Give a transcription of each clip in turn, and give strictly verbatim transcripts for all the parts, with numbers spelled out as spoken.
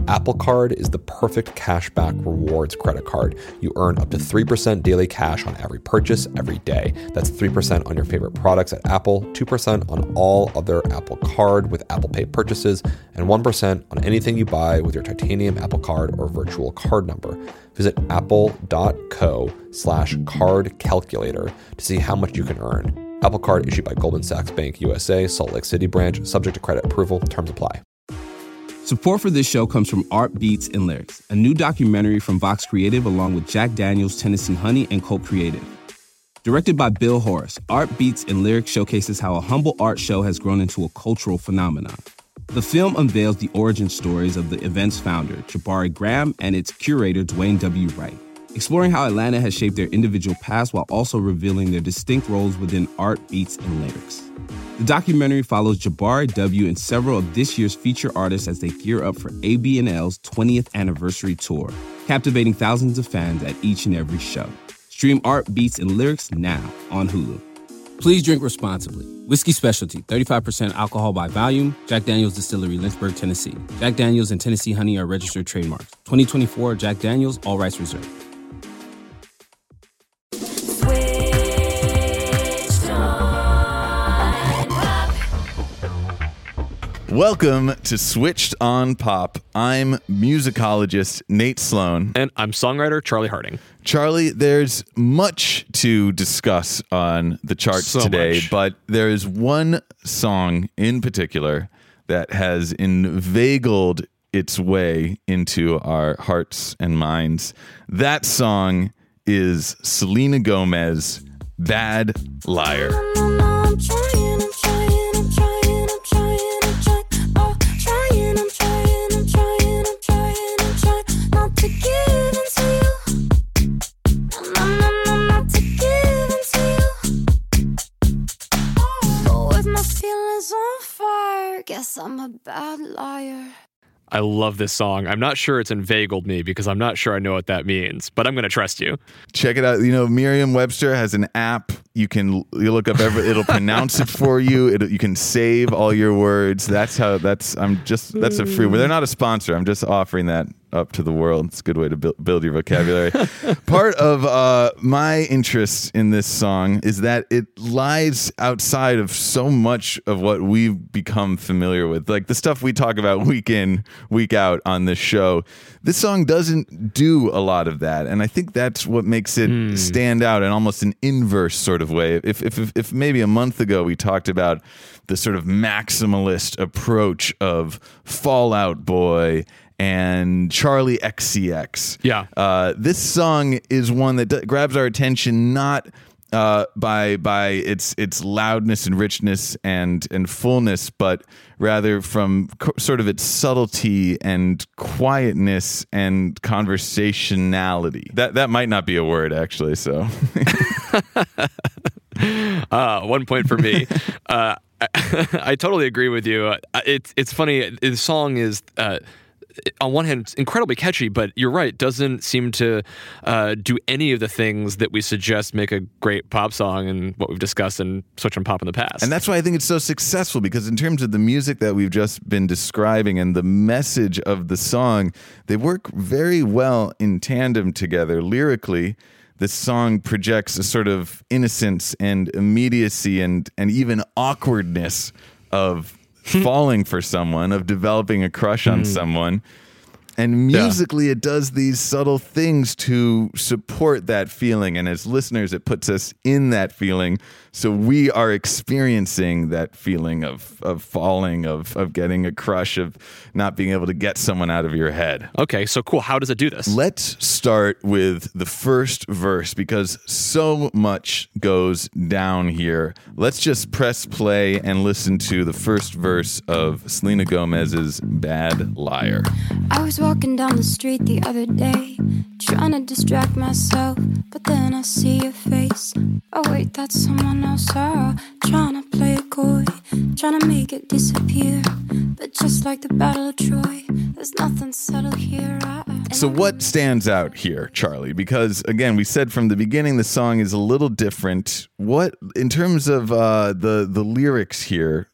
Apple Card is the perfect cashback rewards credit card. You earn up to three percent daily cash on every purchase every day. That's three percent on your favorite products at Apple, two percent on all other Apple Card with Apple Pay purchases, and one percent on anything you buy with your titanium Apple Card or virtual card number. Visit apple.co slash card calculator to see how much you can earn. Apple Card issued by Goldman Sachs Bank U S A, Salt Lake City branch, subject to credit approval. Terms apply. Support for this show comes from Art Beats and Lyrics, a new documentary from Vox Creative along with Jack Daniels, Tennessee Honey, and Colt Creative. Directed by Bill Horace, Art Beats and Lyrics showcases how a humble art show has grown into a cultural phenomenon. The film unveils the origin stories of the event's founder, Jabari Graham, and its curator, Dwayne W. Wright, exploring how Atlanta has shaped their individual paths while also revealing their distinct roles within art, beats, and lyrics. The documentary follows Jabari W. and several of this year's feature artists as they gear up for A B and L's twentieth anniversary tour, captivating thousands of fans at each and every show. Stream Art, Beats, and Lyrics now on Hulu. Please drink responsibly. Whiskey Specialty, thirty-five percent alcohol by volume. Jack Daniels Distillery, Lynchburg, Tennessee. Jack Daniels and Tennessee Honey are registered trademarks. twenty twenty-four Jack Daniels, all rights reserved. Welcome to Switched on Pop. I'm musicologist Nate Sloan. And I'm songwriter Charlie Harding. Charlie, there's much to discuss on the charts so today, much. But there is one song in particular that has inveigled its way into our hearts and minds. That song is Selena Gomez, Bad Liar. Guess I'm a bad liar. I love this song. I'm not sure it's inveigled me because I'm not sure I know what that means, but I'm going to trust you. Check it out. You know, Merriam-Webster has an app. You can you look up every. It'll pronounce it for you. It you can save all your words. That's how. That's I'm just. That's a free. Well, they're not a sponsor. I'm just offering that up to the world. It's a good way to build, build your vocabulary. Part of uh, my interest in this song is that it lies outside of so much of what we've become familiar with, like the stuff we talk about week in, week out on this show. This song doesn't do a lot of that, and I think that's what makes it mm. stand out in almost an inverse sort of way. If, if if if maybe a month ago we talked about the sort of maximalist approach of Fall Out Boy and Charlie X C X. Yeah. Uh, this song is one that d- grabs our attention not uh, by by its its loudness and richness and and fullness, but rather from co- sort of its subtlety and quietness and conversationality. That that might not be a word, actually. So, uh, one point for me. uh, I, I totally agree with you. Uh, it's it's funny. The song is. Uh, on one hand, it's incredibly catchy, but you're right, doesn't seem to uh, do any of the things that we suggest make a great pop song and what we've discussed in Switch on Pop in the past. And that's why I think it's so successful, because in terms of the music that we've just been describing and the message of the song, they work very well in tandem together. Lyrically, this song projects a sort of innocence and immediacy and, and even awkwardness of falling for someone, of developing a crush on mm. someone. And musically, yeah. it does these subtle things to support that feeling. And as listeners, it puts us in that feeling. So we are experiencing that feeling of of falling, of of getting a crush, of not being able to get someone out of your head. Okay, so cool. How does it do this? Let's start with the first verse, because so much goes down here. Let's just press play and listen to the first verse of Selena Gomez's Bad Liar. I was walking down the street the other day, trying to distract myself, but then I see your face. Oh wait, that's someone else. Oh, trying to play it coy, trying to make it disappear. But just like the Battle of Troy, there's nothing subtle here. I, so what stands out here, Charlie? Because again, we said from the beginning the song is a little different. What, in terms of uh, the the lyrics here,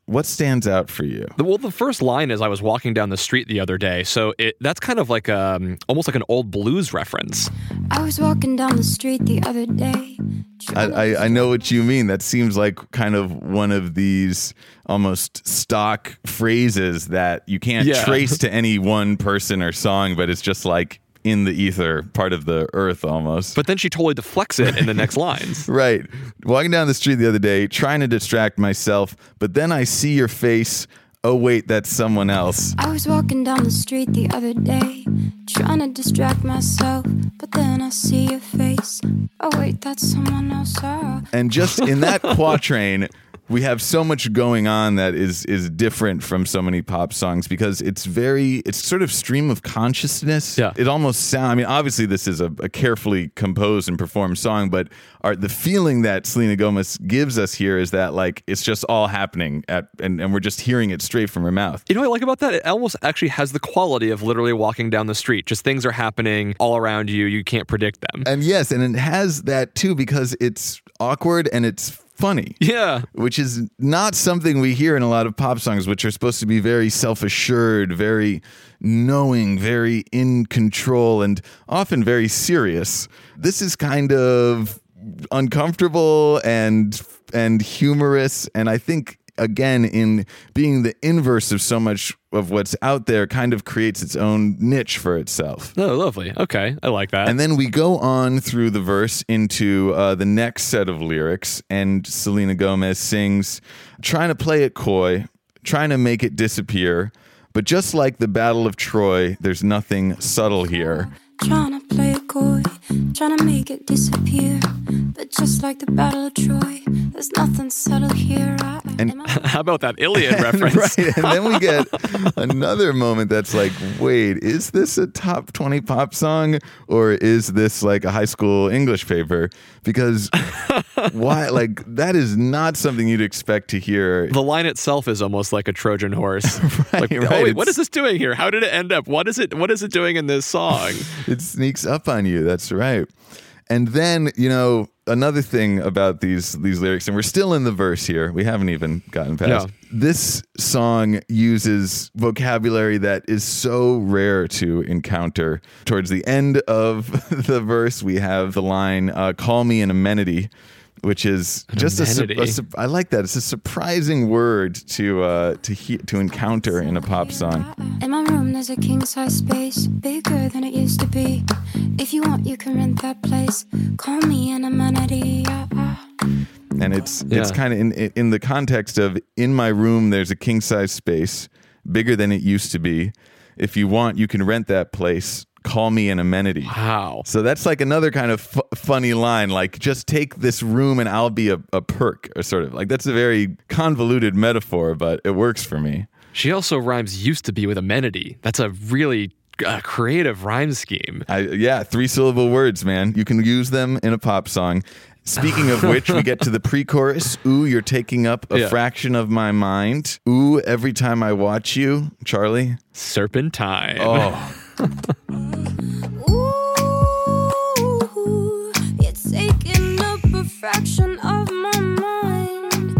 what stands out for you? The- Well, the first line is I was walking down the street the other day. So it, that's kind of like um, almost like an old blues reference. I was walking down the street the other day. I, I, I know what you mean. That seems like kind of one of these almost stock phrases that you can't Yeah. trace to any one person or song, but it's just like in the ether, part of the earth almost. But then she totally deflects it in the next lines. Right. Walking down the street the other day, trying to distract myself, but then I see your face. Oh, wait, that's someone else. I was walking down the street the other day, trying to distract myself, but then I see your face. Oh wait, that's someone else. Oh. And just in that quatrain, we have so much going on that is is different from so many pop songs because it's very, it's sort of stream of consciousness. Yeah. It almost sounds, I mean, obviously this is a, a carefully composed and performed song, but our, the feeling that Selena Gomez gives us here is that like it's just all happening at, and, and we're just hearing it straight from her mouth. You know what I like about that? It almost actually has the quality of literally walking down the street. Just things are happening all around you. You can't predict them. And yes, and it has that too because it's awkward and it's funny. Yeah. Which is not something we hear in a lot of pop songs, which are supposed to be very self-assured, very knowing, very in control, and often very serious. This is kind of uncomfortable and and humorous, and I think again in being the inverse of so much of what's out there kind of creates its own niche for itself. Oh, lovely. Okay. I like that. And then we go on through the verse into uh, the next set of lyrics, and Selena Gomez sings, trying to play it coy, trying to make it disappear, but just like the Battle of Troy, there's nothing subtle here. Trying to play it coy, trying to make it disappear. But just like the Battle of Troy, there's nothing subtle here. I, And- am I- How about that Iliad reference? Right, and then we get another moment that's like, wait, is this a top twenty pop song or is this like a high school English paper? Because why, like, that is not something you'd expect to hear. The line itself is almost like a Trojan horse. Right, like, right. oh wait, what It's- is this doing here? How did it end up? What is it? What is it doing in this song? It sneaks up on you. That's right. And then, you know, another thing about these these lyrics, and we're still in the verse here. We haven't even gotten past. Yeah. This song uses vocabulary that is so rare to encounter. Towards the end of the verse, we have the line, uh, call me an amenity, which is An just a, su- amenity. a su- I like that. It's a surprising word to uh, to he- to encounter in a pop song. In my room, there's a king size space, bigger than it used to be. If you want, you can rent that place. Call me an amenity. Ah, ah. And it's it's Yeah. kind of in in the context of in my room there's a king size space bigger than it used to be. If you want, you can rent that place. Call me an amenity. Wow. So that's like another kind of fu- funny line, like just take this room and I'll be a, a perk, or sort of like that's a very convoluted metaphor, but it works for me. She also rhymes used to be with amenity. That's a really uh, creative rhyme scheme. I, yeah, three syllable words, man. You can use them in a pop song. Speaking of which, we get to the pre-chorus. Ooh, you're taking up a Yeah. fraction of my mind. Ooh, every time I watch you, Charlie. Serpentine. Oh, Ooh, you're taking up a fraction of my mind.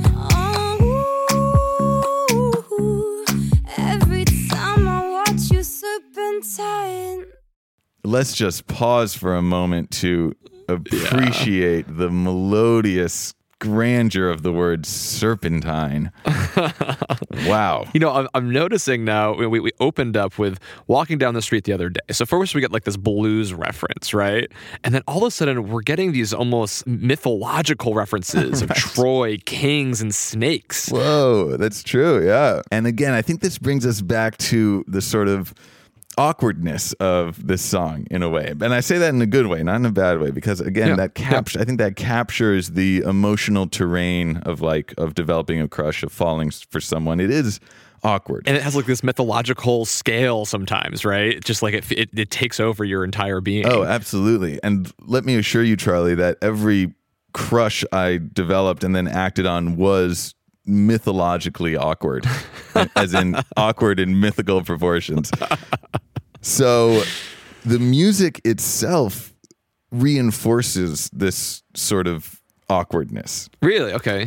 Oh, every time I watch you serpentine. let's just pause for a moment to appreciate the melodious grandeur of the word serpentine. Wow. You know, I'm, I'm noticing now, we, we opened up with walking down the street the other day. So first we get like this blues reference, right? And then all of a sudden we're getting these almost mythological references of Troy, kings, and snakes. Whoa, that's true. Yeah. And again, I think this brings us back to the sort of awkwardness of this song in a way. And I say that in a good way, not in a bad way, because again, Yeah, that cap- I think that captures the emotional terrain of like of developing a crush, of falling for someone. It is awkward. And it has like this mythological scale sometimes, right? Just like it, it, it takes over your entire being. Oh, absolutely. And let me assure you, Charlie, that every crush I developed and then acted on was mythologically awkward, as in awkward in mythical proportions. So the music itself reinforces this sort of awkwardness. Really? Okay.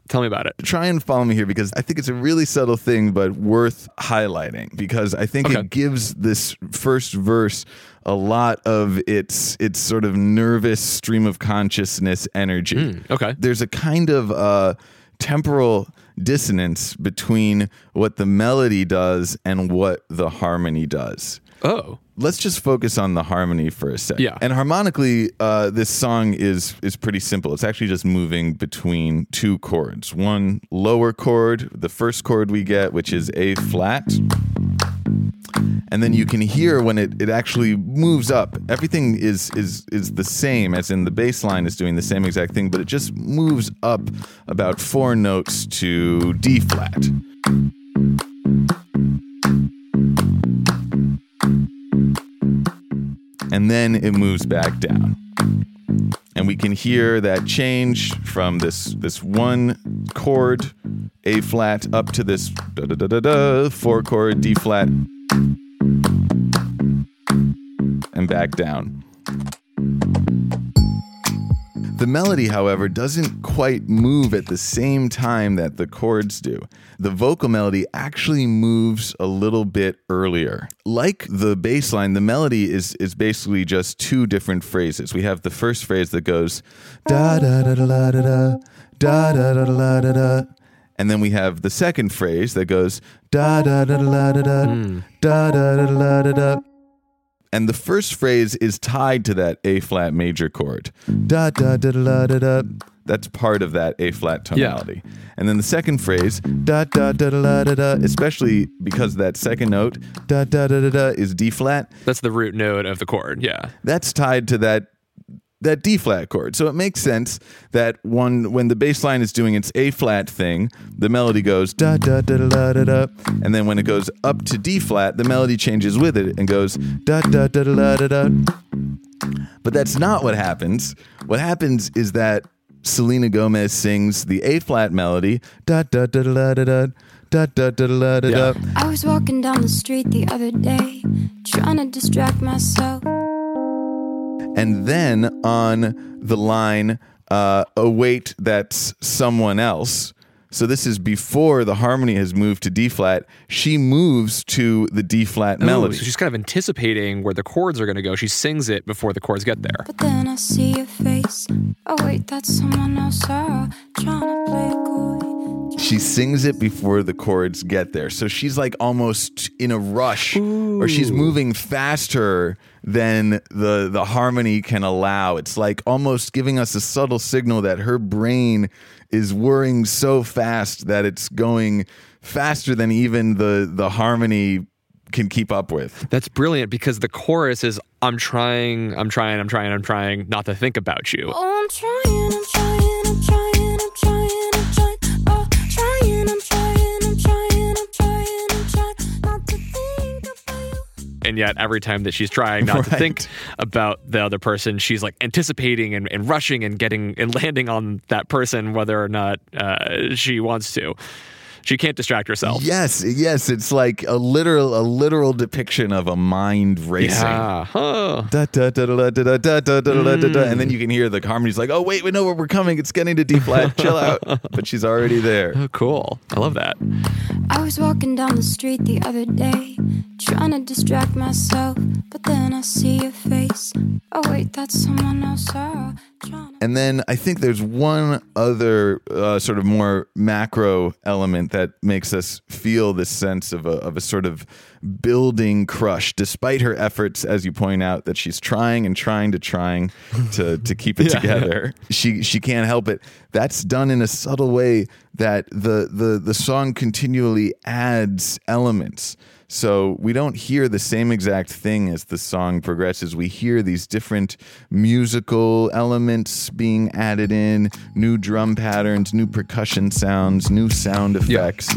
Tell me about it. Try and follow me here because I think it's a really subtle thing, but worth highlighting because I think Okay. it gives this first verse a lot of its its sort of nervous stream of consciousness energy. Mm, okay. There's a kind of uh, temporal dissonance between what the melody does and what the harmony does. Oh. Let's just focus on the harmony for a sec. Yeah. And harmonically, uh, this song is is pretty simple. It's actually just moving between two chords. One lower chord, the first chord we get, which is A flat. And then you can hear when it, it actually moves up. Everything is is is the same, as in the bass line is doing the same exact thing, but it just moves up about four notes to D flat. And then it moves back down. And we can hear that change from this this one chord, A flat, up to this da da da da da, four chord, D flat, and back down. The melody, however, doesn't quite move at the same time that the chords do. The vocal melody actually moves a little bit earlier. Like the bass line, the melody is is basically just two different phrases. We have the first phrase that goes da da da da da da da da da da da da, and then we have the second phrase that goes da da da da da da da da da da da da. And the first phrase is tied to that A flat major chord. Da da da da da da. That's part of that A flat tonality. Yeah. And then the second phrase, da da da da da da, especially because that second note, da da da da da, is D flat. That's the root note of the chord. Yeah. That's tied to that that D flat chord. So it makes sense that one when the bass line is doing its A flat thing, the melody goes da da da da da da, and then when it goes up to D flat, the melody changes with it and goes da da da da da da. But that's not what happens. What happens is that Selena Gomez sings the A flat melody da da da da da da. Da, da, da, da, da, Yeah. da. I was walking down the street the other day, trying to distract myself. And then on the line, uh, await that's someone else. So this is before the harmony has moved to D flat. She moves to the D flat melody. Ooh, so she's kind of anticipating where the chords are going to go. She sings it before the chords get there. But then I see your face. Oh wait, that's someone else. Oh, trying to play it coy. She sings it before the chords get there. So she's like almost in a rush, Ooh. Or she's moving faster than the the harmony can allow. It's like almost giving us a subtle signal that her brain is whirring so fast that it's going faster than even the the harmony can keep up with. That's brilliant because the chorus is I'm trying, I'm trying, I'm trying, I'm trying not to think about you. Oh, I'm trying, I'm trying, I'm trying, I'm trying, I'm trying. Oh, trying, I'm trying, I'm trying, I'm trying, I'm trying not to think about you. And yet every time that she's trying not to Right. think about the other person, she's like anticipating and, and rushing and getting and landing on that person whether or not uh, she wants to. She can't distract herself. Yes, yes, it's like a literal a literal depiction of a mind racing. Yeah. Huh. Da, da, da, da, da, da, da, da, da, da, da, da. And then you can hear the harmony's like, oh wait, we know where we're coming. It's getting to D flat. Chill out. But she's already there. Oh, cool. I love that. I was walking down the street the other day, trying to distract myself, but then I see your face. Oh wait, that's someone else. Oh, trying to... And then I think there's one other uh, sort of more macro element that makes us feel this sense of a, of a sort of building crush, despite her efforts, as you point out, that she's trying and trying to trying to to keep it Yeah, together. She she can't help it. That's done in a subtle way that the the the song continually adds elements. So we don't hear the same exact thing as the song progresses. We hear these different musical elements being added in, new drum patterns, new percussion sounds, new sound effects.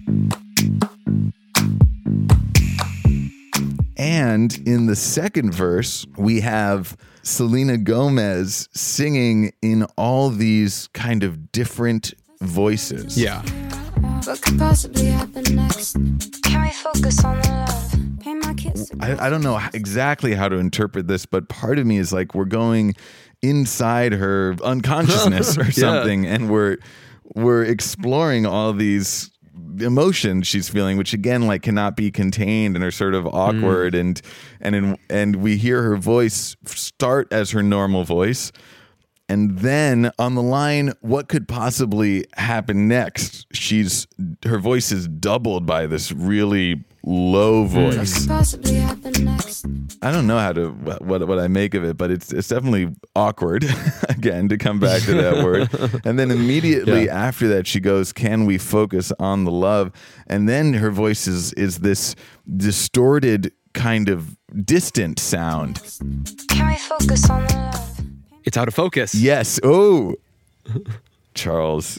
And in the second verse, we have Selena Gomez singing in all these kind of different voices. Yeah. What could possibly happen next? Can we focus on the love? Pay my kids. I, I don't know exactly how to interpret this, but part of me is like we're going inside her unconsciousness or something, and we're we're exploring all these emotions she's feeling, which again, like, cannot be contained and are sort of awkward. Mm. And and in, and we hear her voice start as her normal voice. And then on the line, what could possibly happen next? She's her voice is doubled by this really low voice. What could possibly happen next? I don't know how to what what I make of it, but it's it's definitely awkward. Again, to come back to that word. And then immediately yeah. after that, she goes, "Can we focus on the love?" And then her voice is is this distorted kind of distant sound. Can we focus on the love? It's out of focus. Yes. Oh, Charles.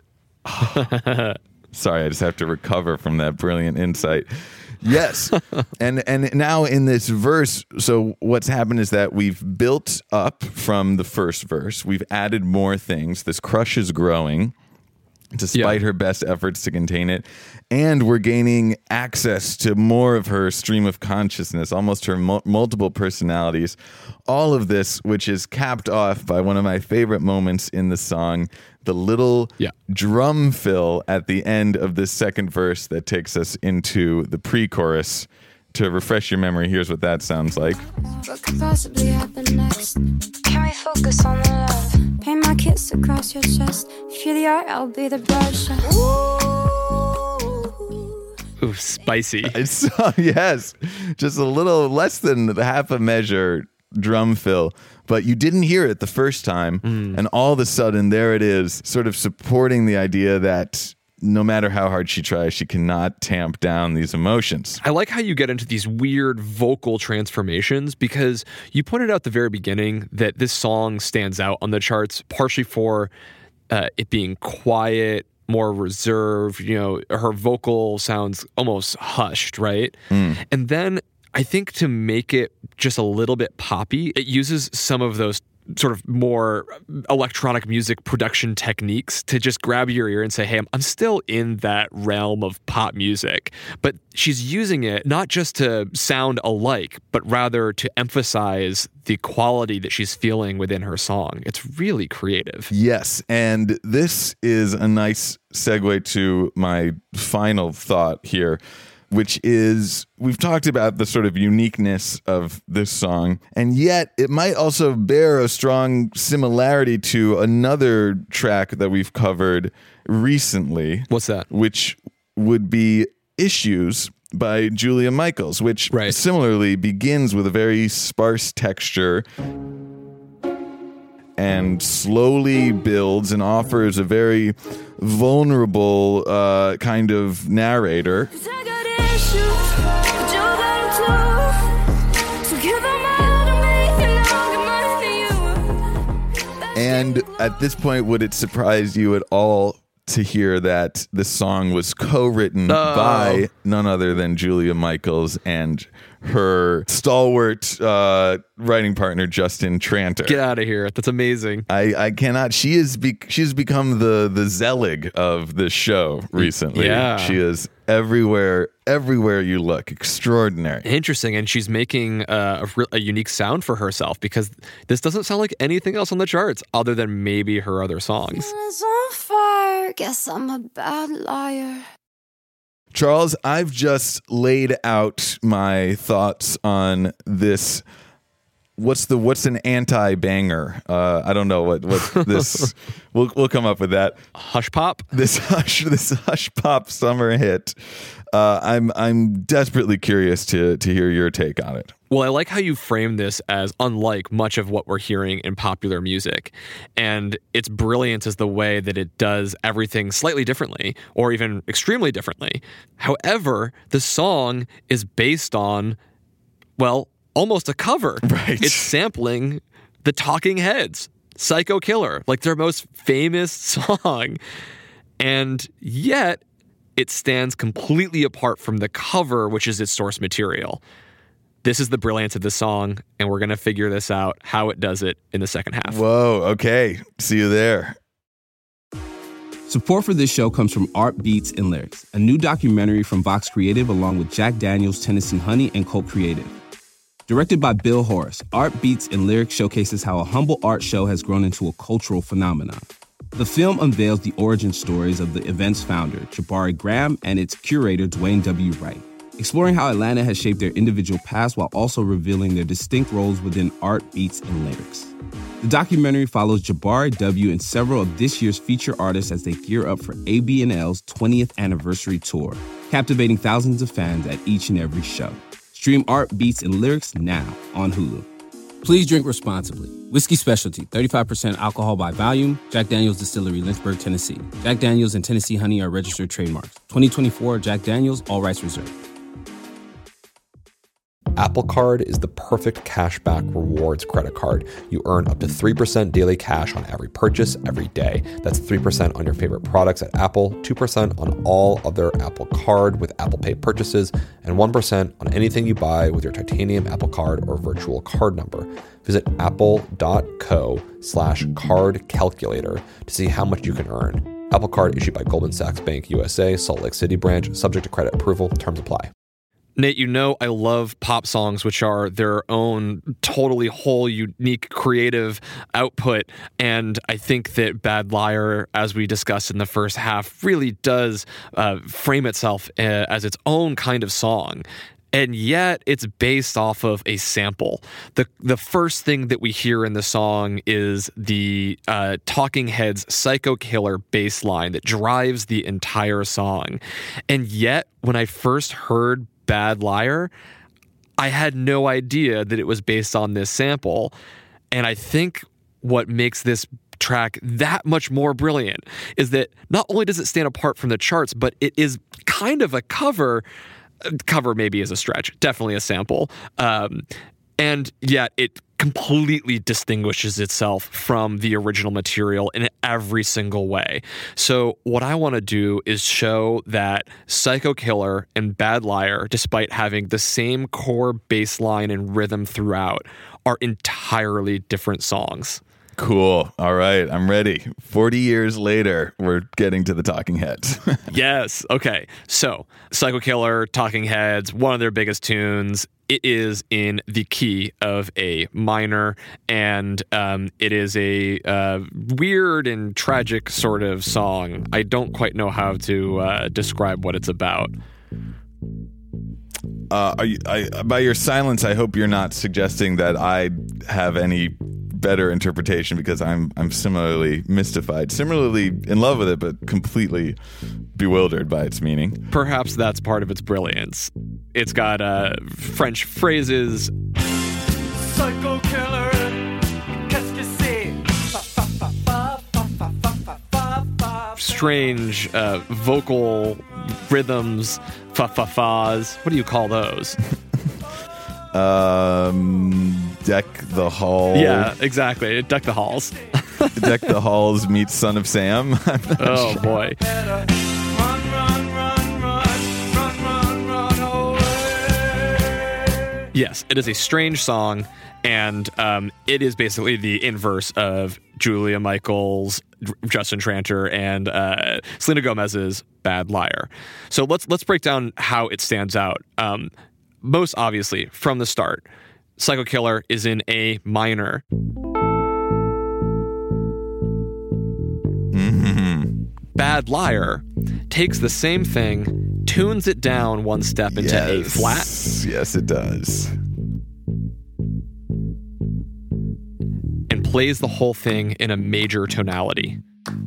Sorry, I just have to recover from that brilliant insight. Yes. and and now in this verse, so what's happened is that we've built up from the first verse. We've added more things. This crush is growing, despite yeah. her best efforts to contain it. And we're gaining access to more of her stream of consciousness, almost her mu- multiple personalities. All of this, which is capped off by one of my favorite moments in the song, the little yeah. drum fill at the end of this second verse that takes us into the pre-chorus. To refresh your memory, here's what that sounds like. What could possibly happen next? Can we focus on the love? Paint my kiss across your chest. If you're the art, I'll be the brush. Ooh, spicy. It's, uh, yes, just a little less than half a measure drum fill. But you didn't hear it the first time, mm. and all of a sudden, there it is, sort of supporting the idea that no matter how hard she tries, she cannot tamp down these emotions. I like how you get into these weird vocal transformations, because you pointed out at the very beginning that this song stands out on the charts partially for uh, it being quiet, more reserved. You know, her vocal sounds almost hushed, right? Mm. And then I think to make it just a little bit poppy, it uses some of those sort of more electronic music production techniques to just grab your ear and say, hey, I'm, I'm still in that realm of pop music. But she's using it not just to sound alike, but rather to emphasize the quality that she's feeling within her song. It's really creative. Yes, and this is a nice segue to my final thought here, which is, we've talked about the sort of uniqueness of this song, and yet it might also bear a strong similarity to another track that we've covered recently. What's that? Which would be Issues by Julia Michaels, which right. similarly begins with a very sparse texture and slowly builds and offers a very vulnerable uh, kind of narrator. And at this point, would it surprise you at all to hear that the song was co-written oh. by none other than Julia Michaels and her stalwart uh, writing partner, Justin Tranter? Get out of here. That's amazing. I, I cannot. She is be, she's become the, the Zelig of this show recently. Yeah. She is everywhere, everywhere you look. Extraordinary. Interesting. And she's making uh, a, a unique sound for herself, because this doesn't sound like anything else on the charts other than maybe her other songs. Feelings on fire. Guess I'm a bad liar. Charles, I've just laid out my thoughts on this. What's the what's an anti-banger? Uh, I don't know what what this. we'll we'll come up with that. Hush pop. This hush this hush pop summer hit. Uh, I'm I'm desperately curious to to hear your take on it. Well, I like how you frame this as unlike much of what we're hearing in popular music. And its brilliance is the way that it does everything slightly differently, or even extremely differently. However, the song is based on, well, almost a cover. Right. It's sampling the Talking Heads, Psycho Killer, like their most famous song. And yet, it stands completely apart from the cover, which is its source material. This is the brilliance of the song, and we're going to figure this out, how it does it in the second half. Whoa, okay. See you there. Support for this show comes from Art Beats and Lyrics, a new documentary from Vox Creative along with Jack Daniels, Tennessee Honey, and Colt Creative. Directed by Bill Horace, Art Beats and Lyrics showcases how a humble art show has grown into a cultural phenomenon. The film unveils the origin stories of the event's founder, Jabari Graham, and its curator, Dwayne W. Wright, exploring how Atlanta has shaped their individual past while also revealing their distinct roles within art, beats, and lyrics. The documentary follows Jabari W. and several of this year's feature artists as they gear up for A B N L's twentieth anniversary tour, captivating thousands of fans at each and every show. Stream Art, Beats, and Lyrics now on Hulu. Please drink responsibly. Whiskey Specialty, thirty-five percent alcohol by volume. Jack Daniel's Distillery, Lynchburg, Tennessee. Jack Daniel's and Tennessee Honey are registered trademarks. twenty twenty-four Jack Daniel's, all rights reserved. Apple Card is the perfect cashback rewards credit card. You earn up to three percent daily cash on every purchase every day. That's three percent on your favorite products at Apple, two percent on all other Apple Card with Apple Pay purchases, and one percent on anything you buy with your titanium Apple Card or virtual card number. Visit apple.co slash card calculator to see how much you can earn. Apple Card issued by Goldman Sachs Bank U S A, Salt Lake City branch, subject to credit approval. Terms apply. Nate, you know I love pop songs, which are their own totally whole, unique, creative output. And I think that Bad Liar, as we discussed in the first half, really does uh, frame itself uh, as its own kind of song. And yet it's based off of a sample. The the first thing that we hear in the song is the uh, Talking Heads' Psycho Killer bass line that drives the entire song. And yet, when I first heard Bad Liar, I had no idea that it was based on this sample. And I think what makes this track that much more brilliant is that not only does it stand apart from the charts, but it is kind of a cover. Cover maybe is a stretch, definitely a sample. Um, and yet it completely distinguishes itself from the original material in every single way. So what I want to do is show that Psycho Killer and Bad Liar, despite having the same core bass line and rhythm throughout, are entirely different songs. Cool. All right. I'm ready. forty years later, we're getting to the Talking Heads. Yes. Okay. So Psycho Killer, Talking Heads, one of their biggest tunes. It is in the key of a minor, and um, it is a uh, weird and tragic sort of song. I don't quite know how to uh, describe what it's about. Uh, are you, I, by your silence, I hope you're not suggesting that I have any better interpretation, because I'm I'm similarly mystified, similarly in love with it, but completely bewildered by its meaning. Perhaps that's part of its brilliance. It's got uh, French phrases. Psycho killer, qu'est-ce que c'est? Strange uh, vocal rhythms, fa-fa-fas. What do you call those? Um, Deck the Hall. Yeah, exactly. Deck the Halls. Deck the Halls meets Son of Sam. Oh, sure. boy. Yes, it is a strange song, and um, it is basically the inverse of Julia Michaels, Justin Tranter, and uh, Selena Gomez's Bad Liar. So let's let's break down how it stands out. Um, most obviously, from the start, Psycho Killer is in A minor. Mm-hmm. Bad Liar takes the same thing, tunes it down one step into yes. A flat. Yes, it does. And plays the whole thing in a major tonality.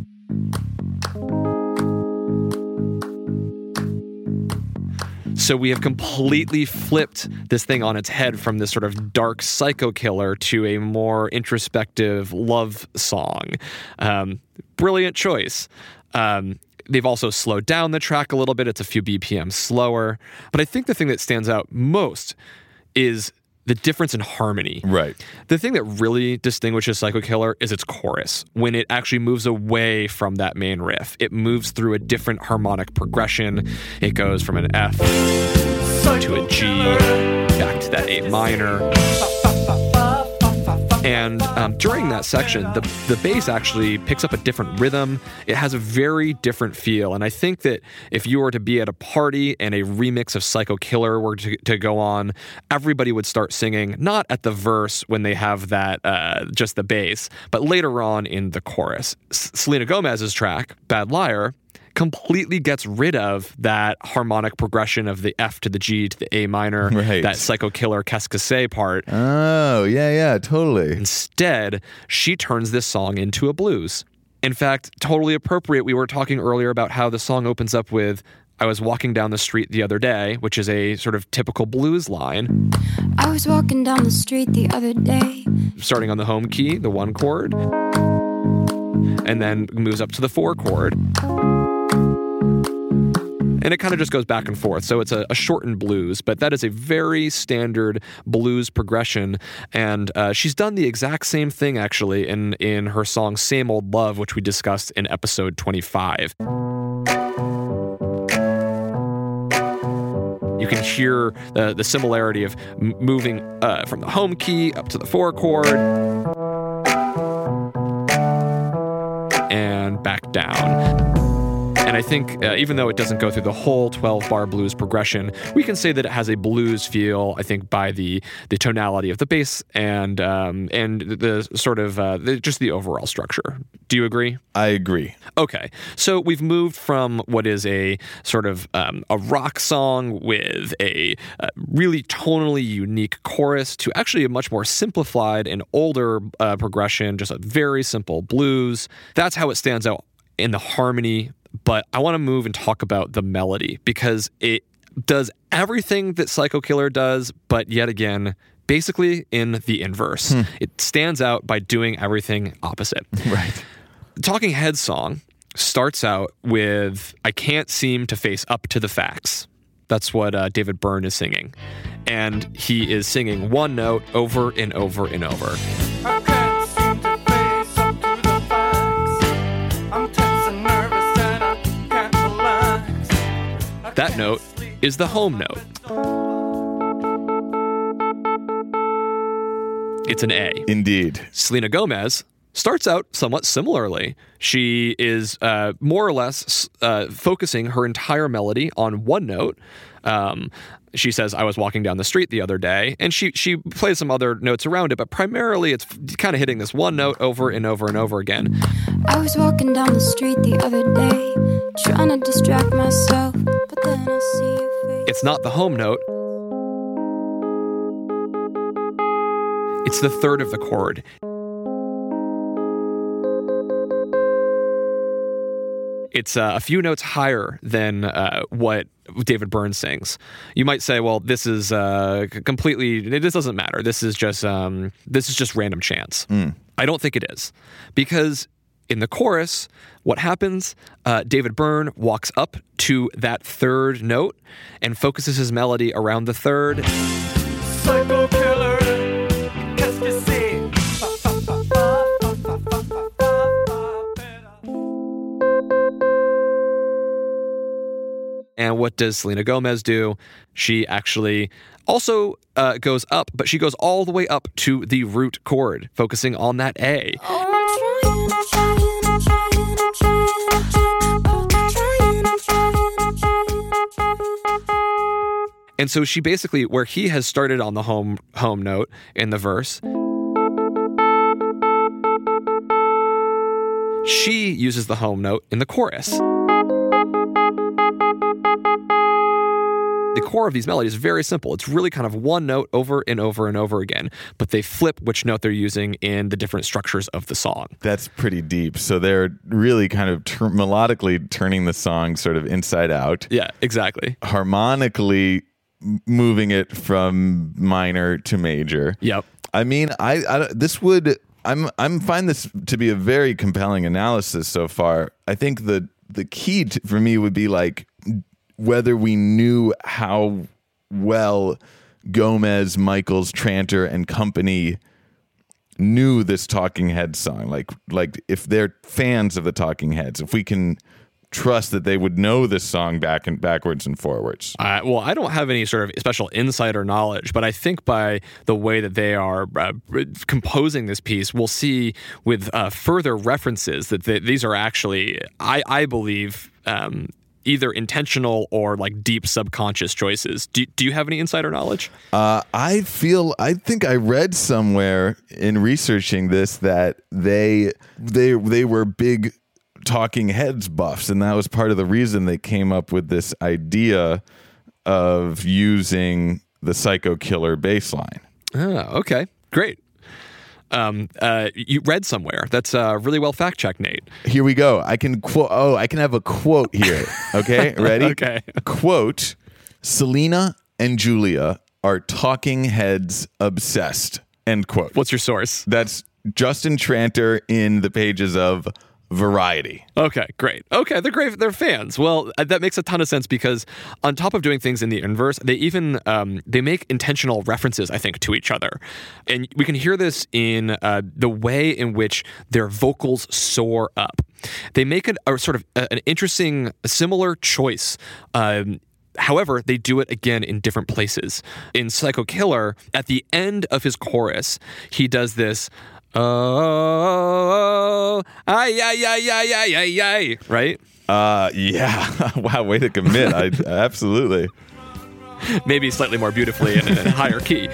So we have completely flipped this thing on its head from this sort of dark Psycho Killer to a more introspective love song. Um, brilliant choice. Um, they've also slowed down the track a little bit. It's a few B P M slower. But I think the thing that stands out most is the difference in harmony. Right. The thing that really distinguishes Psycho Killer is its chorus. When it actually moves away from that main riff, it moves through a different harmonic progression. It goes from an F to a G, back to that A minor. And um, during that section, the, the bass actually picks up a different rhythm. It has a very different feel. And I think that if you were to be at a party and a remix of Psycho Killer were to, to go on, everybody would start singing, not at the verse when they have that, uh, just the bass, but later on in the chorus. S- Selena Gomez's track, Bad Liar, completely gets rid of that harmonic progression of the F to the G to the A minor, right. that Psycho Killer Qu'est-ce part. Oh, yeah, yeah, totally. Instead, she turns this song into a blues. In fact, totally appropriate. We were talking earlier about how the song opens up with, I was walking down the street the other day, which is a sort of typical blues line. I was walking down the street the other day. Starting on the home key, the one chord, and then moves up to the four chord. And it kind of just goes back and forth. So it's a, a shortened blues, but that is a very standard blues progression. And uh, she's done the exact same thing, actually, in, in her song Same Old Love, which we discussed in episode twenty-five. You can hear the, the similarity of m- moving uh, from the home key up to the four chord and back down. And I think uh, even though it doesn't go through the whole twelve-bar blues progression, we can say that it has a blues feel, I think, by the the tonality of the bass and um, and the sort of uh, the, just the overall structure. Do you agree? I agree. Okay, so we've moved from what is a sort of um, a rock song with a uh, really tonally unique chorus to actually a much more simplified and older uh, progression, just a very simple blues. That's how it stands out in the harmony. But I want to move and talk about the melody because it does everything that Psycho Killer does, but yet again, basically in the inverse. Hmm. It stands out by doing everything opposite. Right. The Talking Heads song starts out with, I can't seem to face up to the facts. That's what uh, David Byrne is singing. And he is singing one note over and over and over. I can't seem to face up to the facts. I'm tense and nervous and I can't relax. I That note is the home note. It's an A. Indeed. Selena Gomez starts out somewhat similarly. She is uh, more or less uh, focusing her entire melody on one note. Um, she says, I was walking down the street the other day, and she she plays some other notes around it, but primarily it's kind of hitting this one note over and over and over again. I was walking down the street the other day, trying to distract myself, but then I see your face. It's not the home note. It's the third of the chord. It's uh, a few notes higher than uh, what David Byrne sings. You might say, well, this is uh, completely, this doesn't matter. This is just, um, this is just random chance. Mm. I don't think it is. Because in the chorus, what happens, uh, David Byrne walks up to that third note and focuses his melody around the third. Psycho Killer, qu'est-ce que c'est? And what does Selena Gomez do? She actually also uh, goes up, but she goes all the way up to the root chord, focusing on that A. Oh, I'm trying, I'm trying, I'm trying, I'm trying, I'm trying, oh, I'm trying, I'm trying, I'm trying, I'm trying. And so she basically, where he has started on the home home note in the verse, she uses the home note in the chorus. The core of these melodies is very simple. It's really kind of one note over and over and over again, but they flip which note they're using in the different structures of the song. That's pretty deep. So they're really kind of ter- melodically turning the song sort of inside out. Yeah, exactly. Harmonically m- moving it from minor to major. Yep. I mean, I, I this would I'm I'm find this to be a very compelling analysis so far. I think the the key to, for me would be like whether we knew how well Gomez, Michaels, Tranter, and company knew this Talking Heads song. Like, like if they're fans of the Talking Heads, if we can trust that they would know this song back and backwards and forwards. Uh, well, I don't have any sort of special insider knowledge, but I think by the way that they are uh, composing this piece, we'll see with uh, further references that they, these are actually, I, I believe, um, either intentional or like deep subconscious choices. Do, do you have any insider knowledge? Uh, I feel, I think I read somewhere in researching this that they they they were big Talking Heads buffs, and that was part of the reason they came up with this idea of using the Psycho Killer bass line. Oh, okay, great. Um, uh, you read somewhere. That's uh, really well fact checked, Nate. Here we go. I can quote. Oh, I can have a quote here. Okay, ready? Okay. Quote: Selena and Julia are Talking Heads obsessed. End quote. What's your source? That's Justin Tranter in the pages of Variety. Okay, great. Okay, they're great. They're fans. Well, uh, that makes a ton of sense because on top of doing things in the inverse, they even um, they make intentional references, I think, to each other, and we can hear this in uh, the way in which their vocals soar up. They make it a sort of a, an interesting, similar choice. Um, However, they do it again in different places. In Psycho Killer, at the end of his chorus, he does this. Oh, ay, ay, ay, ay, ay, ay, ay, right? Uh, yeah. Wow, way to commit. I absolutely. Maybe slightly more beautifully and in a higher key.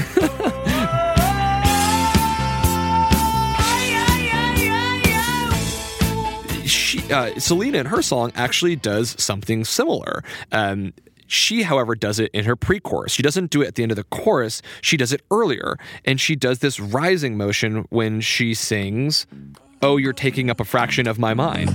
she, uh, Selena in her song actually does something similar. Um, She, however, does it in her pre-chorus. She doesn't do it at the end of the chorus. She does it earlier. And she does this rising motion when she sings, "Oh, you're taking up a fraction of my mind."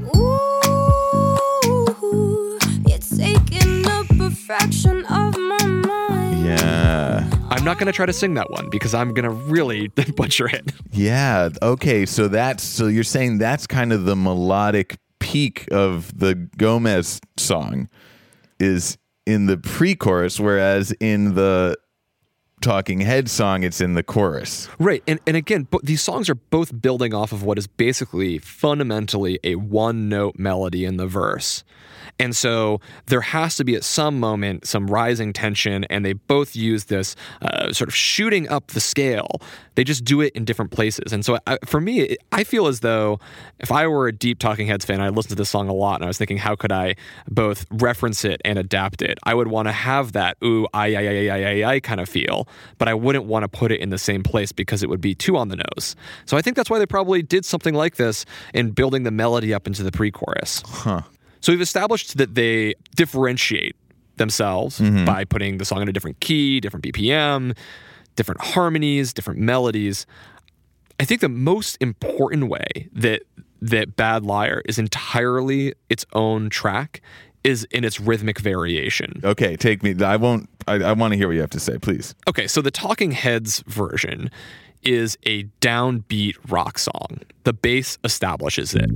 Ooh, you're taking up a fraction of my mind. Yeah. I'm not going to try to sing that one because I'm going to really butcher it. Yeah. Okay. So that's so you're saying that's kind of the melodic peak of the Gomez song is in the pre-chorus, whereas in the Talking Head song, it's in the chorus. Right. And and again, bo- these songs are both building off of what is basically fundamentally a one-note melody in the verse. And so there has to be at some moment some rising tension, and they both use this uh, sort of shooting up the scale. They just do it in different places. And so I, for me, it, I feel as though if I were a deep Talking Heads fan, I listened to this song a lot, and I was thinking, how could I both reference it and adapt it? I would want to have that, ooh, ay, ay, ay, ay, ay, ay kind of feel, but I wouldn't want to put it in the same place because it would be too on the nose. So I think that's why they probably did something like this in building the melody up into the pre-chorus. Huh. So we've established that they differentiate themselves mm-hmm. by putting the song in a different key, different B P M, different harmonies, different melodies. I think the most important way that that Bad Liar is entirely its own track is in its rhythmic variation. Okay, take me. I won't. I, I want to hear what you have to say, please. Okay, so the Talking Heads version is a downbeat rock song. The bass establishes it.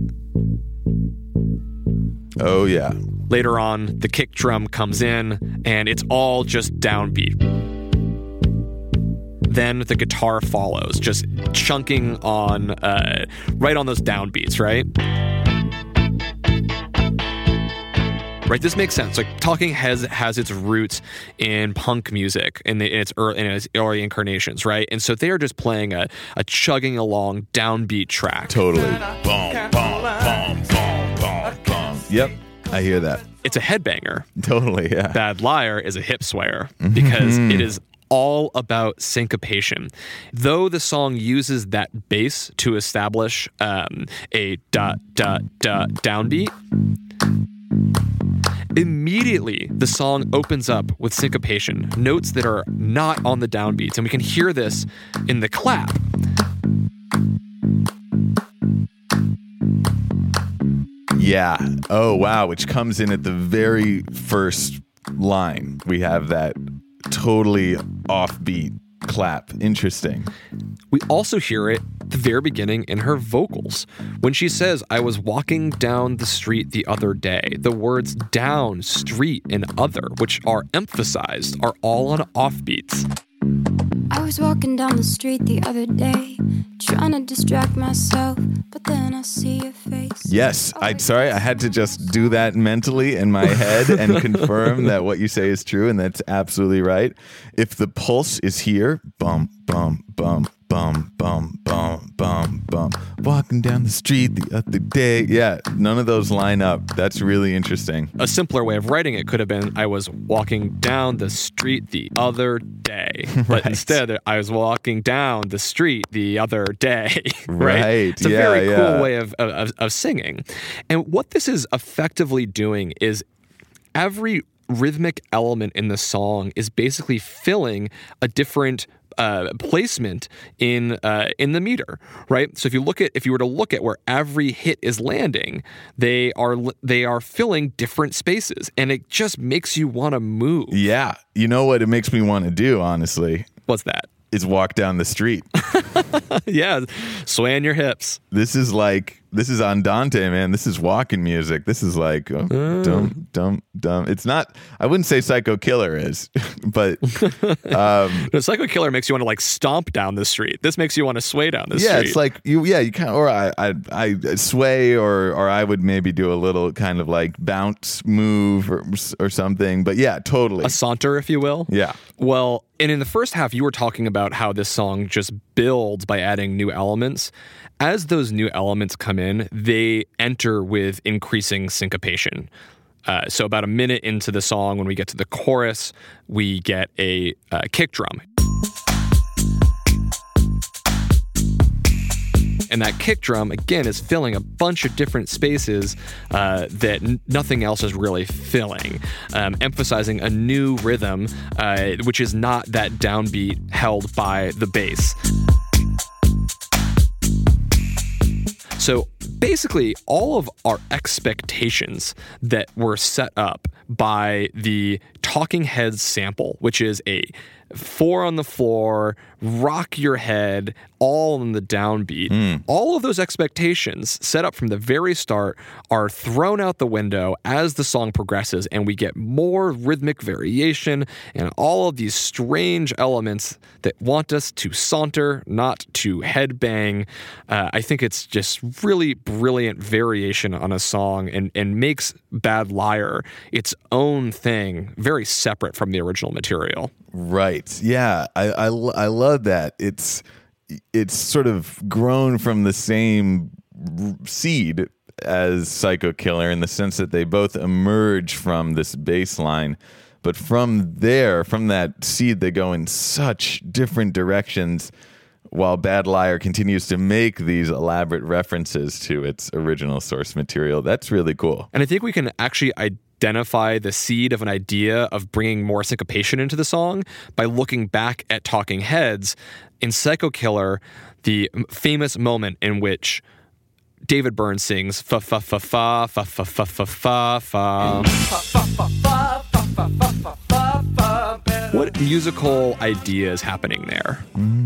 Oh, yeah. Later on, the kick drum comes in, and it's all just downbeat. Then the guitar follows, just chunking on, uh, right on those downbeats, right? Right, this makes sense. Like, Talking Heads has its roots in punk music in, the, in, its, early, in its early incarnations, right? And so they are just playing a, a chugging along downbeat track. Totally. Boom, boom, boom, boom, boom, boom. Yep, I hear that. It's a headbanger. Totally, yeah. Bad Liar is a hip swayer because mm-hmm. it is all about syncopation. Though the song uses that bass to establish um, a da da da downbeat, immediately the song opens up with syncopation, notes that are not on the downbeats, and we can hear this in the clap. Yeah. Oh, wow. Which comes in at the very first line. We have that totally offbeat clap. Interesting. We also hear it at the very beginning in her vocals. When she says, "I was walking down the street the other day," the words down, street, and other, which are emphasized, are all on offbeats. I was walking down the street the other day, trying to distract myself, but then I see your face. Yes, I sorry, I had to just do that mentally in my head and confirm that what you say is true, and that's absolutely right. If the pulse is here, bum, bum, bum, bum, bum, bum, bum, bum. Walking down the street the other day. Yeah, none of those line up. That's really interesting. A simpler way of writing it could have been, I was walking down the street the other day. But Right. instead, I was walking down the street the other day. Right, It's a yeah, very yeah. cool way of, of, of singing. And what this is effectively doing is every rhythmic element in the song is basically filling a different Uh, placement in uh, in the meter, right? So if you look at if you were to look at where every hit is landing, they are they are filling different spaces, and it just makes you want to move. Yeah, you know what it makes me want to do, honestly, What's that? is walk down the street. Yeah, swaying your hips. This is like, this is Andante, man. This is walking music. This is like, oh, dum, dum, dum. It's not, I wouldn't say Psycho Killer is, but The Psycho Killer makes you want to like stomp down the street. This makes you want to sway down the yeah, street. it's like, you, yeah, you kind of, or I, I, I sway, or, or I would maybe do a little kind of like bounce move or, or something. But yeah, totally. a saunter, if you will. Yeah. Well, and in the first half, you were talking about how this song just builds by adding new elements. As those new elements come in, they enter with increasing syncopation. Uh, so about a minute into the song, when we get to the chorus, we get a uh, kick drum. And that kick drum, again, is filling a bunch of different spaces uh, that n- nothing else is really filling, um, emphasizing a new rhythm, uh, which is not that downbeat held by the bass. So basically, all of our expectations that were set up by the Talking Heads sample, which is a four on the floor, rock your head, all in the downbeat. Mm. All of those expectations set up from the very start are thrown out the window as the song progresses, and we get more rhythmic variation and all of these strange elements that want us to saunter, not to headbang. Uh, I think it's just really brilliant variation on a song, and, and makes Bad Liar its own thing, very separate from the original material. Right. Yeah. I, I, I love that. It's it's sort of grown from the same r- seed as Psycho Killer, in the sense that they both emerge from this bass line. But from there, from that seed, they go in such different directions, while Bad Liar continues to make these elaborate references to its original source material. That's really cool. And I think we can actually identify the seed of an idea of bringing more syncopation into the song by looking back at Talking Heads. In Psycho Killer, the famous moment in which David Byrne sings fa fa fa fa fa fa fa fa fa fa. What musical idea is happening there?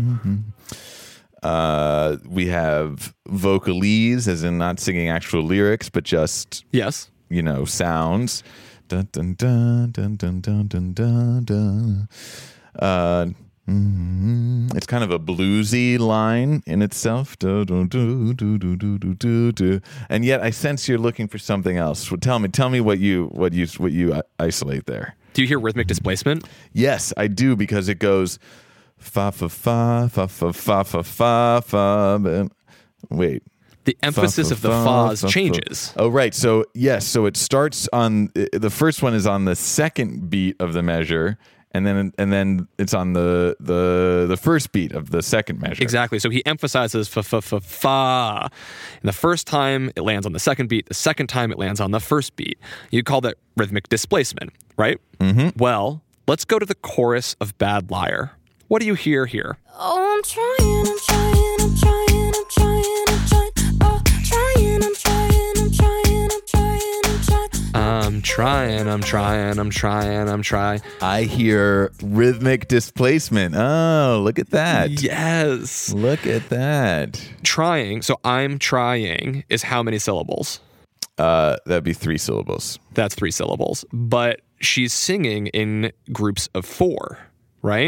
Uh, we have vocalese, as in not singing actual lyrics, but just, Yes. you know, sounds. Dun, dun, dun, dun, dun, dun, dun, dun, dun. Uh, mm, it's kind of a bluesy line in itself. Do, do, do, do, do, do, do, do, do. And yet I sense you're looking for something else. Well, tell me, tell me what you what you what you isolate there. Do you hear rhythmic displacement? Yes, I do, because it goes fa fa fa fa fa fa fa fa fa. but- Wait. The emphasis Fa, of the fa, fas fa, fa. changes. Oh, right. So, yes. So it starts on the first one is on the second beat of the measure, and then and then it's on the the the first beat of the second measure. Exactly. So he emphasizes fa fa fa fa. And the first time it lands on the second beat, the second time it lands on the first beat. You call that rhythmic displacement, right? Mm-hmm. Well, let's go to the chorus of Bad Liar. What do you hear here? Oh, I'm trying, I'm trying, I'm trying, I'm trying, I'm trying. Oh, trying, I'm trying, I'm trying, I'm trying, I'm trying. I'm trying, I'm trying, I'm trying, I'm trying. I hear rhythmic displacement. Oh, look at that. Yes. Look at that. Trying. So I'm trying is how many syllables? Uh, that'd be three syllables. That's three syllables. But she's singing in groups of four, right?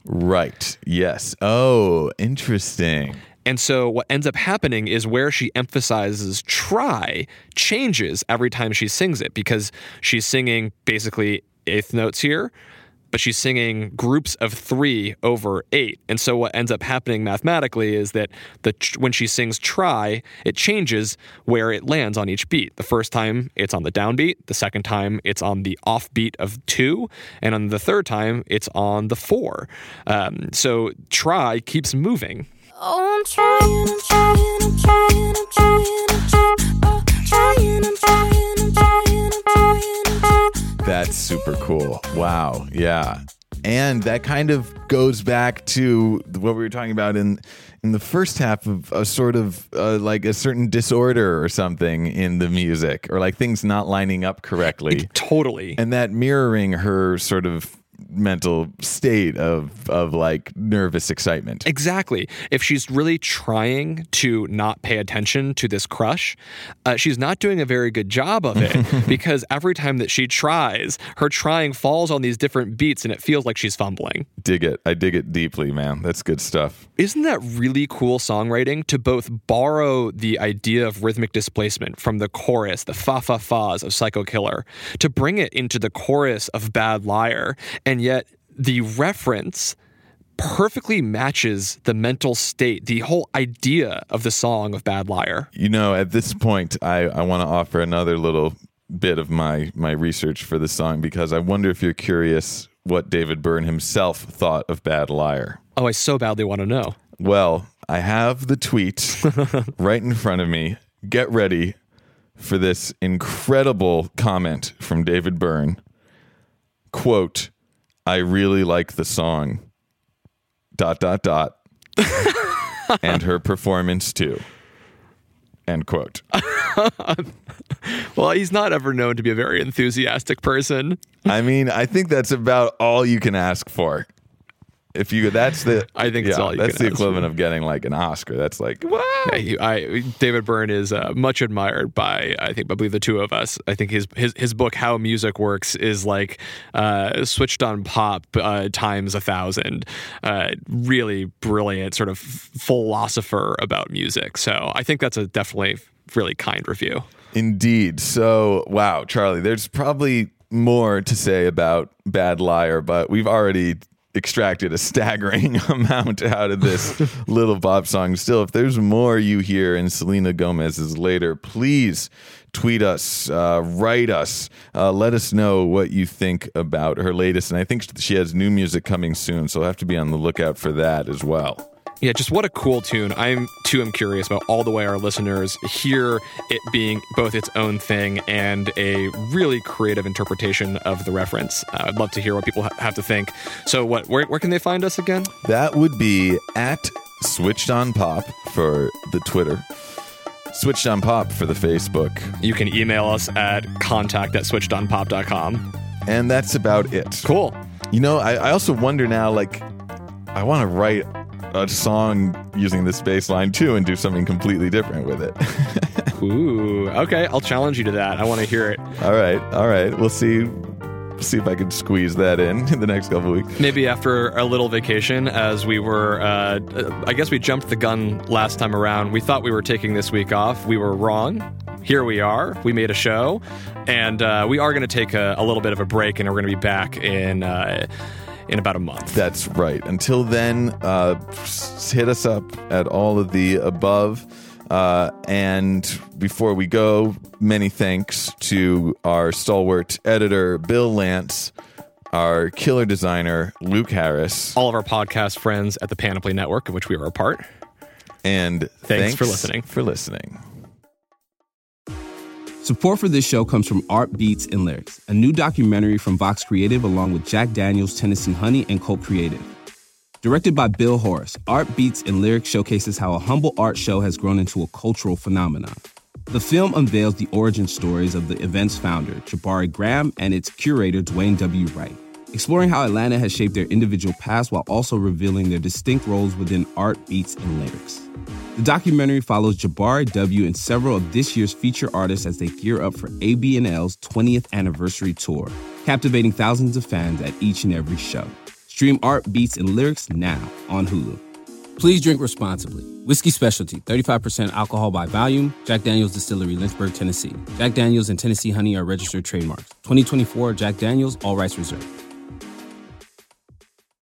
Right. Yes. Oh, interesting. And so what ends up happening is where she emphasizes try changes every time she sings it, because she's singing basically eighth notes here, but she's singing groups of three over eight. And so what ends up happening mathematically is that the when she sings try, it changes where it lands on each beat. The first time it's on the downbeat, the second time it's on the offbeat of two, and on the third time it's on the four. Um, so try keeps moving. Oh, I'm trying, I'm trying, I'm trying, I'm trying, I'm trying, oh, trying, I'm trying, I'm trying, I'm trying, I'm trying. That's super cool. Wow. Yeah. And that kind of goes back to what we were talking about in in the first half of a sort of uh, like a certain disorder or something in the music, or like things not lining up correctly. Totally. And that mirroring her sort of mental state of of like nervous excitement. Exactly. If she's really trying to not pay attention to this crush, uh, she's not doing a very good job of it, because every time that she tries, her trying falls on these different beats and it feels like she's fumbling. Dig it. I dig it deeply, man. That's good stuff. Isn't that really cool songwriting, to both borrow the idea of rhythmic displacement from the chorus, the fa-fa-fas of Psycho Killer, to bring it into the chorus of Bad Liar, and yet the reference perfectly matches the mental state, the whole idea of the song of Bad Liar. You know, at this point, I, I want to offer another little bit of my, my research for the song, because I wonder if you're curious what David Byrne himself thought of Bad Liar. Oh, I so badly want to know. Well, I have the tweet right in front of me. Get ready for this incredible comment from David Byrne. Quote, "I really like the song, dot, dot, dot, and her performance too." End quote. Well, he's not ever known to be a very enthusiastic person. I mean, I think that's about all you can ask for. If you, that's the, I think yeah, it's all you that's can the ask equivalent for. of getting like an Oscar. That's like, wow. Yeah, he, I, David Byrne is uh, much admired by, I think, I believe the two of us. I think his his, his book, How Music Works, is like uh, Switched on Pop uh, times a thousand. Uh, really brilliant sort of philosopher about music. So I think that's a definitely really kind review. Indeed. So, wow, Charlie, there's probably more to say about Bad Liar, but we've already extracted a staggering amount out of this little pop song. Still, if there's more you hear in Selena Gomez's later, please tweet us, uh, write us, uh, let us know what you think about her latest. And I think she has new music coming soon, so I'll have to be on the lookout for that as well. Yeah, just what a cool tune. I'm too am curious about all the way our listeners hear it being both its own thing and a really creative interpretation of the reference. Uh, I'd love to hear what people ha- have to think. So what? Where, where can they find us again? That would be at Switched on Pop for the Twitter, Switched on Pop for the Facebook. You can email us at contact at switched on pop dot com. And that's about it. Cool. You know, I, I also wonder now, like, I want to write a song using this bass line too and do something completely different with it. Ooh, okay. I'll challenge you to that. I want to hear it. All right, all right. We'll see. See if I can squeeze that in in the next couple of weeks. Maybe after a little vacation, as we were, uh, I guess we jumped the gun last time around. We thought we were taking this week off. We were wrong. Here we are. We made a show, and uh, we are going to take a, a little bit of a break, and we're going to be back in uh, in about a month. That's right. Until then, uh, hit us up at all of the above. Uh, and before we go, many thanks to our stalwart editor, Bill Lance, our killer designer, Luke Harris. All of our podcast friends at the Panoply Network, of which we are a part. And thanks, thanks for listening. For listening. Support for this show comes from Art Beats and Lyrics, a new documentary from Vox Creative along with Jack Daniels, Tennessee Honey, and Colt Creative. Directed by Bill Horace, Art Beats and Lyrics showcases how a humble art show has grown into a cultural phenomenon. The film unveils the origin stories of the event's founder, Jabari Graham, and its curator, Dwayne W. Wright, exploring how Atlanta has shaped their individual paths while also revealing their distinct roles within art, beats, and lyrics. The documentary follows Jabari W. and several of this year's feature artists as they gear up for A B and L's twentieth anniversary tour, captivating thousands of fans at each and every show. Stream Art, Beats, and Lyrics now on Hulu. Please drink responsibly. Whiskey Specialty, thirty-five percent alcohol by volume. Jack Daniel's Distillery, Lynchburg, Tennessee. Jack Daniel's and Tennessee Honey are registered trademarks. twenty twenty-four Jack Daniel's, all rights reserved.